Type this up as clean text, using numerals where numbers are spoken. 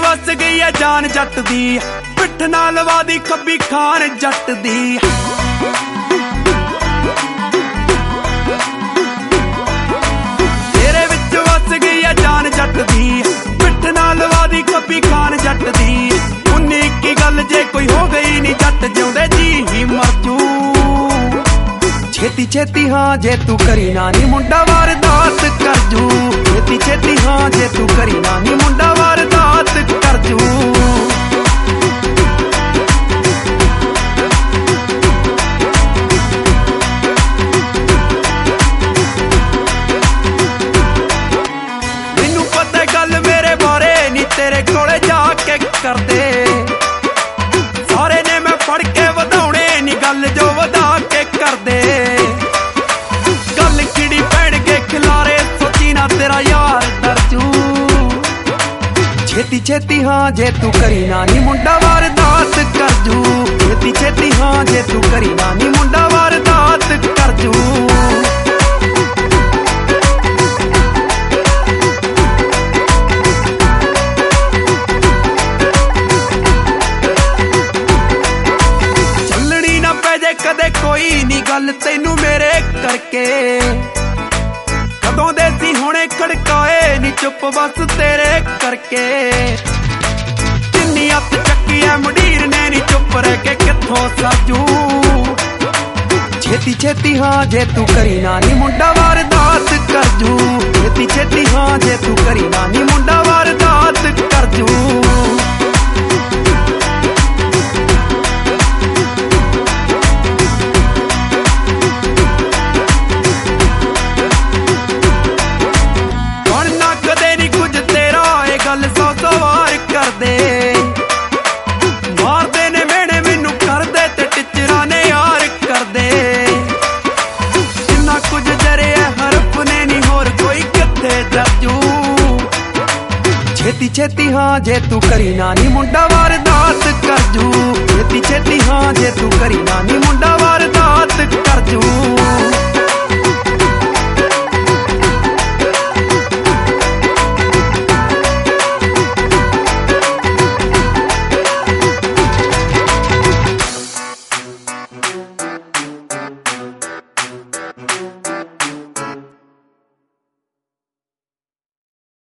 ਵਸ ਗਈ ਐ ਜਾਨ ਜੱਟ ਦੀ, ਪਿੱਠ ਨਾਲ ਲਵਾ ਦੀ ਖੱਬੀ ਖਾਨ ਜੱਟ ਦੀ। ਤੇਰੇ ਵਿੱਚ ਵਸ ਗਈ ਐ ਜਾਨ ਜੱਟ ਦੀ, ਪਿੱਠ ਨਾਲ ਲਵਾ ਦੀ ਖੱਬੀ ਖਾਨ ਜੱਟ ਦੀ। 19 ਗੱਲ ਜੇ ਕੋਈ ਹੋ ਗਈ ਨੀ ਜੱਟ ਜਿਉਂਦੇ ਜੀ ਹੀ ਮਰ ਜੂ। ਛੇਤੀ ਛੇਤੀ ਹਾਂ ਜੇ ਤੂੰ ਕਰੀ ਨਾ ਨੀ ਮੁੰਡਾ ਵਾਰਦਾਤ ਕਰ ਜੂ। ਛੇਤੀ ਛੇਤੀ ਹਾਂ ਜੇ ਤੂੰ ਕਰੀ ਨਾ ਨੀ ਮੁੰਡਾ ਵਾਰਦਾਤ ਕਰ ਜੂ। ਮੈਨੂੰ ਪਤਾ ਗੱਲ ਮੇਰੇ ਬਾਰੇ ਨੀ ਤੇਰੇ ਕੋਲੇ ਜਾ ਕੇ ਕਰਦੇ। ਸਾਰੇ ਨੇ ਮੈਂ ਫੜ ਕੇ ਵਧਾਉਣੇ ਨੀ ਗੱਲ ਜੋ ਵਧਾ ਕੇ ਕਰਦੇ। ਗੱਲ ਕਿਹੜੀ ਪੈਣ ਕੇ ਖਿਲਾਰੇ ਸੋਚੀ ਨਾ ਤੇਰਾ ਯਾਰ ਡਰ ਜੂ। ਛੇਤੀ ਛੇਤੀ ਹਾਂ ਜੇ ਤੂੰ ਕਰੀ ਨਾ ਨੀ ਮੁੰਡਾ ਵਾਰਦਾਤ ਕਰ ਜੂ। ਛੇਤੀ ਛੇਤੀ ਹਾਂ ਜੇ ਤੂੰ ਕਰੀ ਨਾ ਨੀ ਮੁੰਡਾ ਵਾਰਦਾਤ ਕਰ ਜੂ। ਚੱਲਣੀ ਨਾ ਪੈ ਜੇ ਕਦੇ ਕੋਈ ਨੀ ਗੱਲ ਤੈਨੂੰ ਮੇਰੇ ਕਰਕੇ। ਕਦੋਂ ਦੇ ਸੀ ਹੁਣੇ ਖੜਕਾਏ ਨੀ ਚੁੱਪ ਬਸ ਤੇਰੇ ਕਰਕੇ। ਜਿੰਨੀ ਅੱਤ ਚੱਕੀ ਐ ਮੁੰਡੀਰ ਨੇ ਨੀ ਚੁੱਪ ਰਹਿ ਕੇ ਕਿੱਥੋਂ ਸਾਜੂ। ਛੇਤੀ ਛੇਤੀ ਹਾਂ ਜੇ ਤੂੰ ਕਰੀ ਨਾ ਨੀ ਮੁੰਡਾ ਵਾਰਦਾਤ ਕਰ ਜੂ। ਛੇਤੀ ਛੇਤੀ ਹਾਂ ਜੇ ਤੂੰ ਕਰੀ ਨਾ ਨੀ ਮੁੰਡਾ ਵਾਰਦਾਤ ਕਰ ਜੂ। ਗੱਲ 100 ਵਾਰ ਕਰਦੇ ਮਾਰਦੇ ਨੇ ਮੇਣੇ ਮੈਨੂੰ ਕਰਦੇ ਤੇ ਟਿਚਰਾਂ ਨੇ ਯਾਰ ਕਰਦੇ। ਜਿੰਨਾ ਕੁਝ ਜਰਿਆ ਹਰਫ ਨੇ ਨੀ ਹੋਰ ਕੋਈ ਕਿੱਥੇ ਜਰਜੂ। ਛੇਤੀ ਛੇਤੀ ਹਾਂ ਜੇ ਤੂੰ ਕਰੀ ਨਾ ਨੀ ਮੁੰਡਾ ਵਾਰਦਾਤ ਕਰ ਜੂ। ਛੇਤੀ ਛੇਤੀ ਹਾਂ